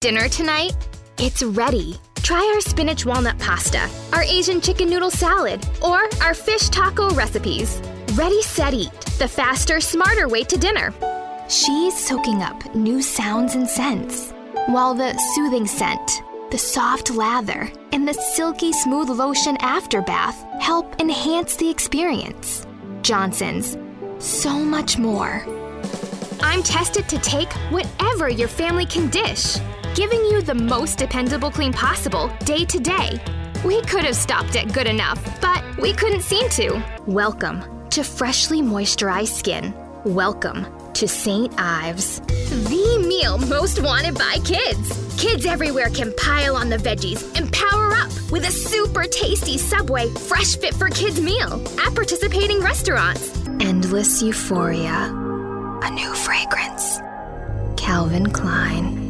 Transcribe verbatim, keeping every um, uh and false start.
Dinner tonight? It's ready. Try our spinach walnut pasta, our Asian chicken noodle salad, or our fish taco recipes. Ready, set, eat. The faster, smarter way to dinner. She's soaking up new sounds and scents, while the soothing scent, the soft lather, and the silky smooth lotion after bath help enhance the experience. Johnson's. So much more. I'm tested to take whatever your family can dish, giving you the most dependable clean possible day to day. We could have stopped at good enough, but we couldn't seem to. Welcome to freshly moisturized skin. Welcome to Saint Ives. The meal most wanted by kids. Kids everywhere can pile on the veggies and power up with a super tasty Subway fresh fit for kids meal at participating restaurants. Endless euphoria. A new fragrance. Calvin Klein.